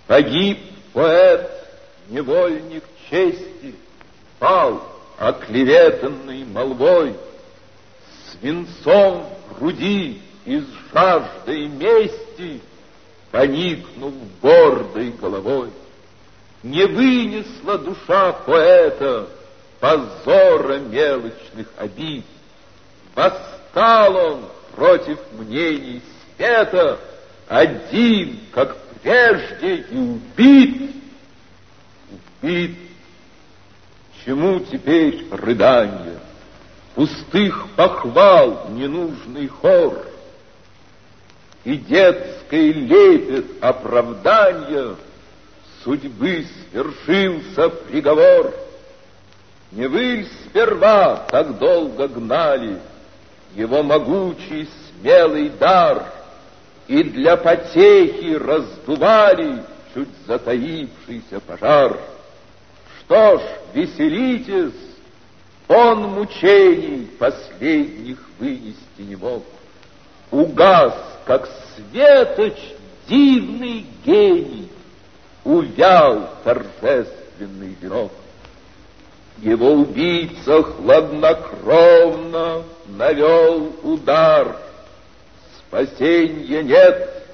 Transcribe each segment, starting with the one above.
Погиб поэт, невольник чести, пал, оклеветанный молвой, свинцом в груди из жажды мести, поникнув гордой головой. Не вынесла душа поэта позора мелочных обид. Восстал он против мнений света, один, как прежде, и убит. Убит. Чему теперь рыданье? Пустых похвал ненужный хор и детский лепет оправданья. Судьбы свершился приговор. Не вы сперва так долго гнали его могучий смелый дар и для потехи раздували чуть затаившийся пожар. Что ж, веселитесь, он мучений последних вынести не мог. Угас, как светоч, дивный гений, увял торжественный венок. Его убийца хладнокровно навел удар. Спасенья нет,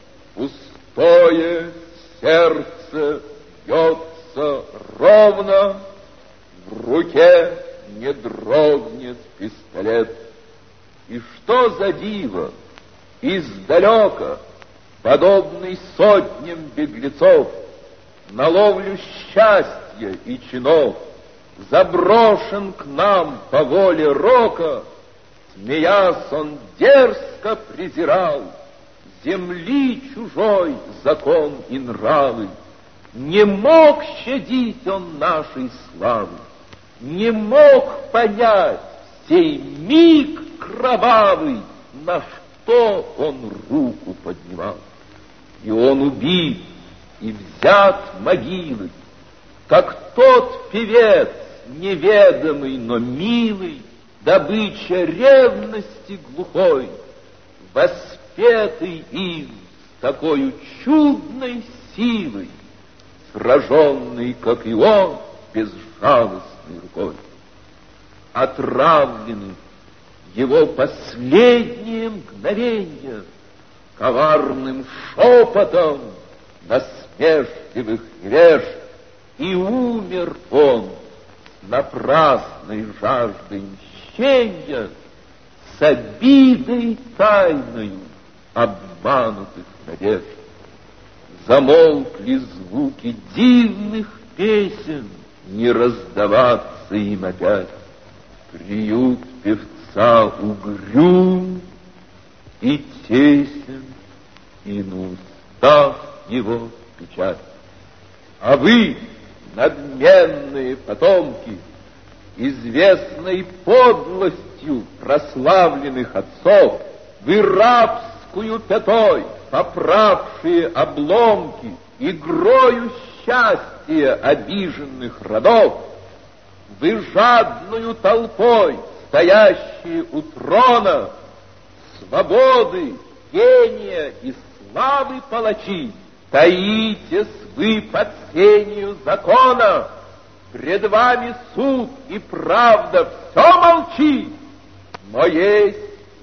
пустое сердце бьется ровно, в руке не дрогнет пистолет. И что за диво, издалека, подобный сотням беглецов, на ловлю счастья и чинов, заброшен к нам по воле рока, смеясь, он дерзко презирал земли чужой закон и нравы. Не мог щадить он нашей славы, не мог понять сей миг кровавый, на что он руку поднимал. И он убит и взят могилой, как тот певец, неведомый, но милый, добыча ревности глухой, воспетый им с такой чудной силой, сраженный, как и он, безжалостной рукой. Отравлены его последние мгновенья коварным шепотом насмешливых невежд, и умер он с напрасной жаждой мщения, с обидой тайною обманутых надежд. Замолкли звуки дивных песен, не раздаваться им опять. Приют певца угрюм и тесен, и на устах его печать. А вы, надменные потомки, известной подлостью прославленных отцов, вы рабскую пятой поправшие обломки, игрою счастья обиженных родов, вы жадную толпой, стоящие у трона, свободы, гения и славы палачи, таитесь вы под сенью закона, пред вами суд и правда все молчит, но есть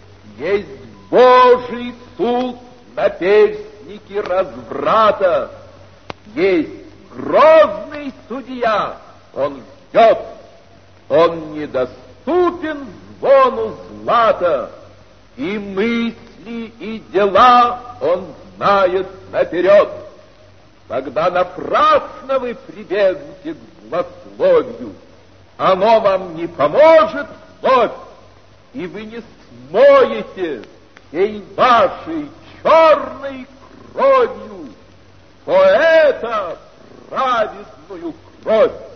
Божий суд на перстнике разврата, есть грозный судья, он ждет, он недоступен звону злата, и мысли, и дела он знает наперед. Когда напрасно вы прибегнете к злословию, оно вам не поможет вновь, и вы не смоете всей вашей черной кровью поэта праведную кровь.